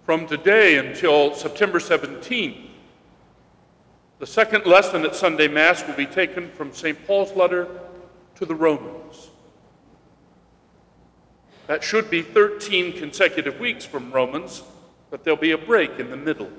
From today until September 17th, the second lesson at Sunday Mass will be taken from St. Paul's letter to the Romans. That should be 13 consecutive weeks from Romans, but there'll be a break in the middle.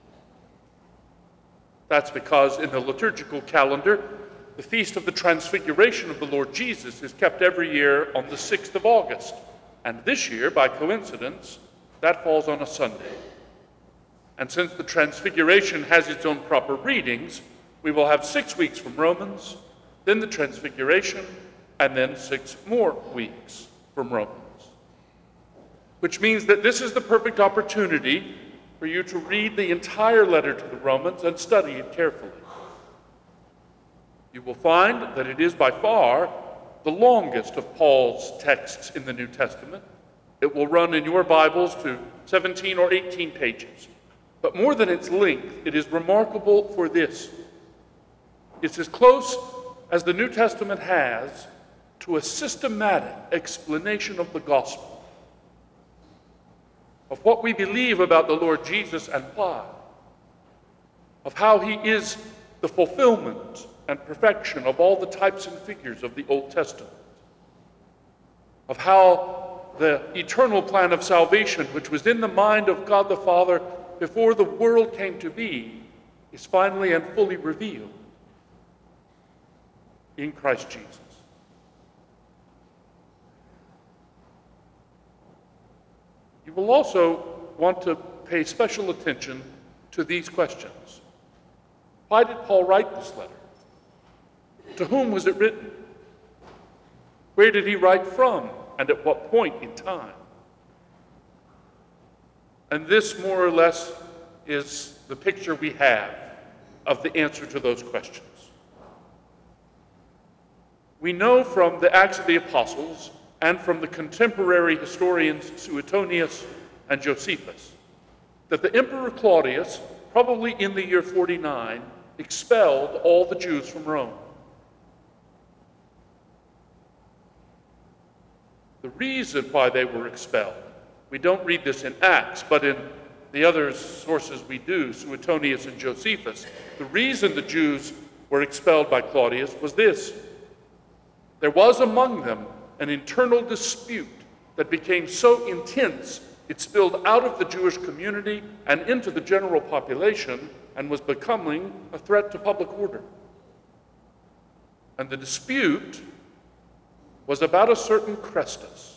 That's because in the liturgical calendar, the Feast of the Transfiguration of the Lord Jesus is kept every year on the 6th of August. And this year, by coincidence, that falls on a Sunday. And since the Transfiguration has its own proper readings, we will have 6 weeks from Romans, then the Transfiguration, and then 6 more weeks from Romans. Which means that this is the perfect opportunity for you to read the entire letter to the Romans and study it carefully. You will find that it is by far the longest of Paul's texts in the New Testament. It will run in your Bibles to 17 or 18 pages. But more than its length, it is remarkable for this. It's as close as the New Testament has to a systematic explanation of the gospel, of what we believe about the Lord Jesus and why, of how he is the fulfillment and perfection of all the types and figures of the Old Testament, of how the eternal plan of salvation, which was in the mind of God the Father before the world came to be, is finally and fully revealed in Christ Jesus. You will also want to pay special attention to these questions. Why did Paul write this letter? To whom was it written? Where did he write from, and at what point in time? And this, more or less, is the picture we have of the answer to those questions. We know from the Acts of the Apostles and from the contemporary historians Suetonius and Josephus that the Emperor Claudius, probably in the year 49, expelled all the Jews from Rome. The reason why they were expelled, we don't read this in Acts, but in the other sources we do, Suetonius and Josephus, the reason the Jews were expelled by Claudius was this. There was among them an internal dispute that became so intense it spilled out of the Jewish community and into the general population and was becoming a threat to public order. And the dispute was about a certain Chrestus.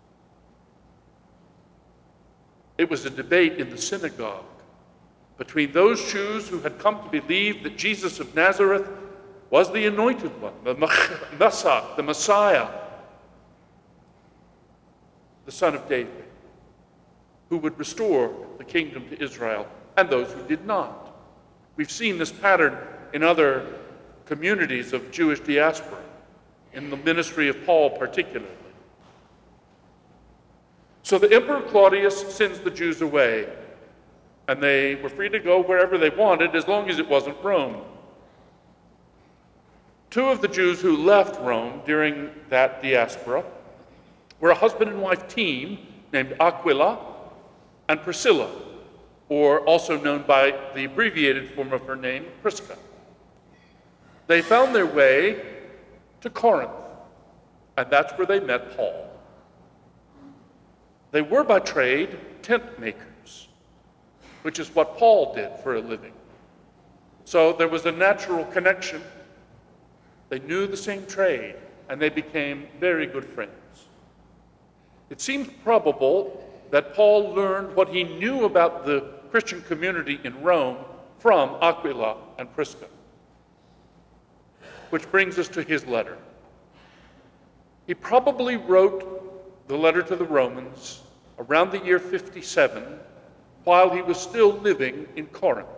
It was a debate in the synagogue between those Jews who had come to believe that Jesus of Nazareth was the anointed one, the Messiah, the son of David, who would restore the kingdom to Israel, and those who did not. We've seen this pattern in other communities of Jewish diaspora, in the ministry of Paul particularly. So the Emperor Claudius sends the Jews away, and they were free to go wherever they wanted as long as it wasn't Rome. 2 of the Jews who left Rome during that diaspora were a husband and wife team named Aquila and Priscilla, or also known by the abbreviated form of her name, Prisca. They found their way to Corinth, and that's where they met Paul. They were by trade tent makers, which is what Paul did for a living. So there was a natural connection. They knew the same trade, and they became very good friends. It seems probable that Paul learned what he knew about the Christian community in Rome from Aquila and Prisca. Which brings us to his letter. He probably wrote the letter to the Romans around the year 57 while he was still living in Corinth.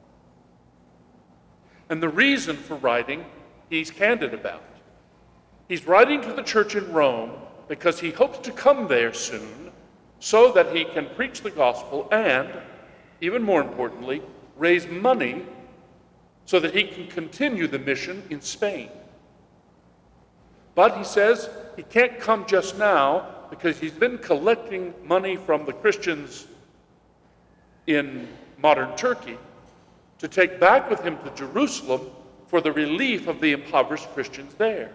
And the reason for writing, he's candid about. He's writing to the church in Rome because he hopes to come there soon so that he can preach the gospel and, even more importantly, raise money so that he can continue the mission in Spain. But he says he can't come just now because he's been collecting money from the Christians in modern Turkey to take back with him to Jerusalem for the relief of the impoverished Christians there.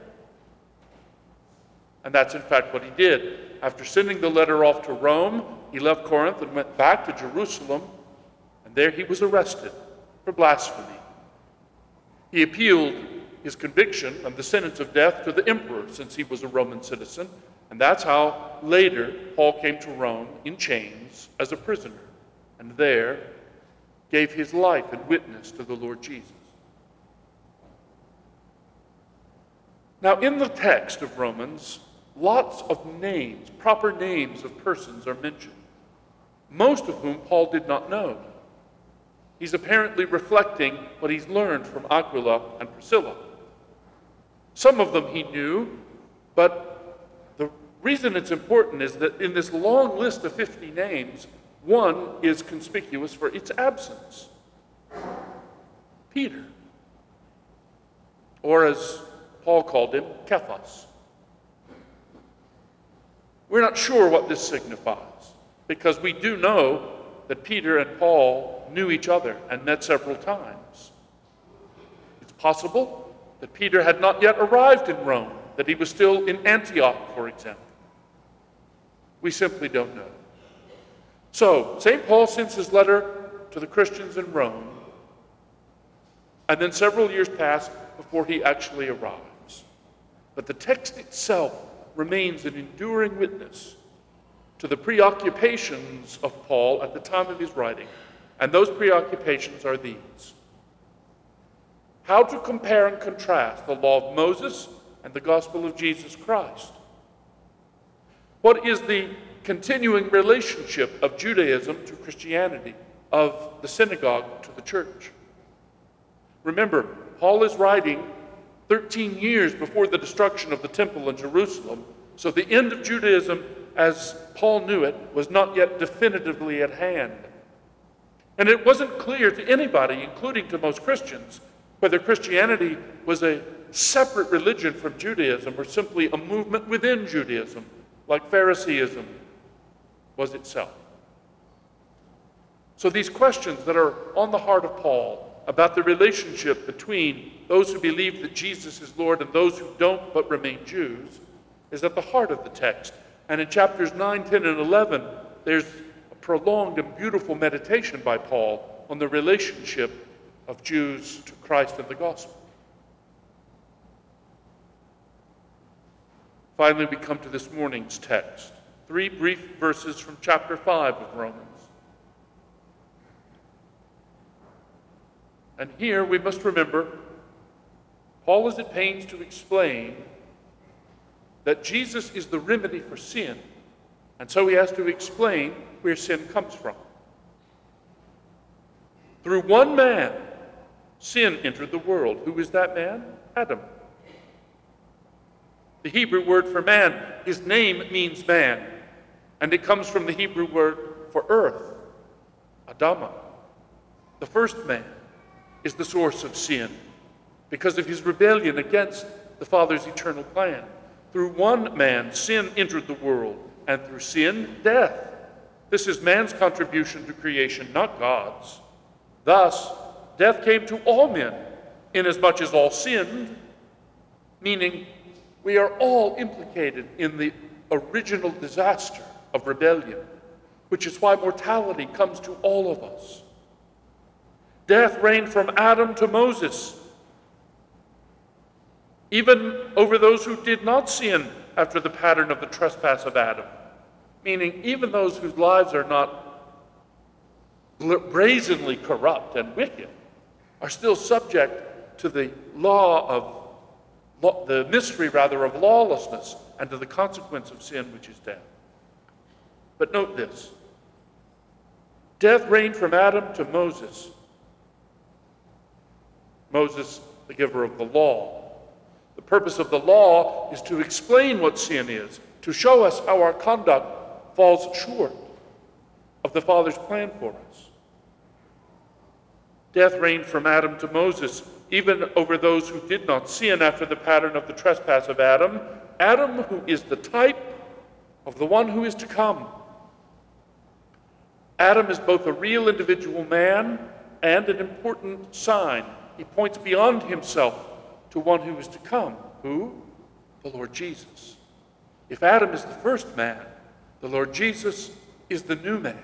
And that's in fact what he did. After sending the letter off to Rome, he left Corinth and went back to Jerusalem, and there he was arrested for blasphemy. He appealed his conviction and the sentence of death to the emperor, since he was a Roman citizen, and that's how later Paul came to Rome in chains as a prisoner, and there gave his life in witness to the Lord Jesus. Now, in the text of Romans, lots of names, proper names of persons are mentioned, most of whom Paul did not know. He's apparently reflecting what he's learned from Aquila and Priscilla. Some of them he knew, but the reason it's important is that in this long list of 50 names, one is conspicuous for its absence. Peter, or as Paul called him, Cephas. We're not sure what this signifies, because we do know that Peter and Paul knew each other and met several times. It's possible that Peter had not yet arrived in Rome, that he was still in Antioch, for example. We simply don't know. So, St. Paul sends his letter to the Christians in Rome, and then several years pass before he actually arrives. But the text itself remains an enduring witness to the preoccupations of Paul at the time of his writing. And those preoccupations are these: how to compare and contrast the law of Moses and the gospel of Jesus Christ. What is the continuing relationship of Judaism to Christianity, of the synagogue to the church? Remember, Paul is writing 13 years before the destruction of the temple in Jerusalem, so the end of Judaism, as Paul knew it, was not yet definitively at hand. And it wasn't clear to anybody, including to most Christians, whether Christianity was a separate religion from Judaism or simply a movement within Judaism, like Phariseeism was itself. So these questions that are on the heart of Paul about the relationship between those who believe that Jesus is Lord and those who don't but remain Jews is at the heart of the text. And in chapters 9, 10, and 11, there's a prolonged and beautiful meditation by Paul on the relationship of Jews to Christ and the gospel. Finally, we come to this morning's text. 3 brief verses from chapter 5 of Romans. And here we must remember, Paul is at pains to explain that Jesus is the remedy for sin, and so he has to explain where sin comes from. Through one man, sin entered the world. Who is that man? Adam. The Hebrew word for man, his name means man, and it comes from the Hebrew word for earth, Adama. The first man is the source of sin because of his rebellion against the Father's eternal plan. Through one man, sin entered the world, and through sin, death. This is man's contribution to creation, not God's. Thus, death came to all men, inasmuch as all sinned, meaning we are all implicated in the original disaster of rebellion, which is why mortality comes to all of us. Death reigned from Adam to Moses, even over those who did not sin after the pattern of the trespass of Adam, meaning even those whose lives are not brazenly corrupt and wicked are still subject to the the mystery of lawlessness and to the consequence of sin, which is death. But note this: death reigned from Adam to Moses. Moses, the giver of the law. The purpose of the law is to explain what sin is, to show us how our conduct falls short of the Father's plan for us. Death reigned from Adam to Moses, even over those who did not sin after the pattern of the trespass of Adam. Adam, who is the type of the one who is to come. Adam is both a real individual man and an important sign. He points beyond himself to one who is to come. Who? The Lord Jesus. If Adam is the first man, the Lord Jesus is the new man.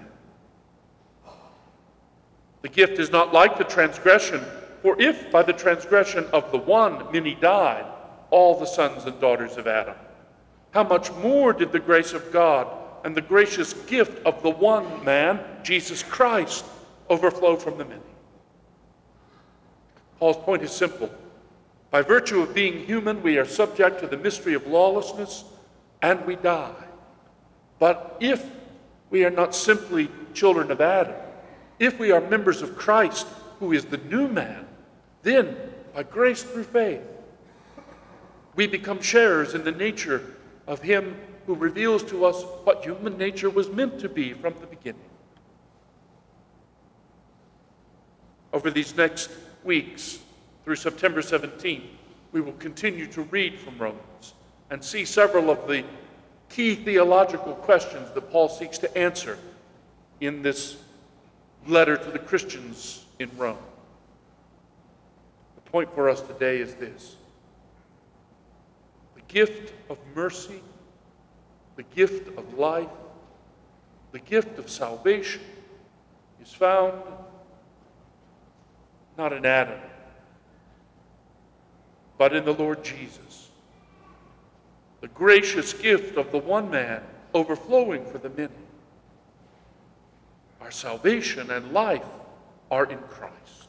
The gift is not like the transgression, for if by the transgression of the one many died, all the sons and daughters of Adam, how much more did the grace of God and the gracious gift of the one man, Jesus Christ, overflow from the many? Paul's point is simple. By virtue of being human, we are subject to the mystery of lawlessness, and we die. But if we are not simply children of Adam, if we are members of Christ, who is the new man, then, by grace through faith, we become sharers in the nature of him who reveals to us what human nature was meant to be from the beginning. Over these next weeks, through September 17th, we will continue to read from Romans and see several of the key theological questions that Paul seeks to answer in this letter to the Christians in Rome. The point for us today is this: the gift of mercy, the gift of life, the gift of salvation is found not in Adam, but in the Lord Jesus. The gracious gift of the one man overflowing for the many. Our salvation and life are in Christ.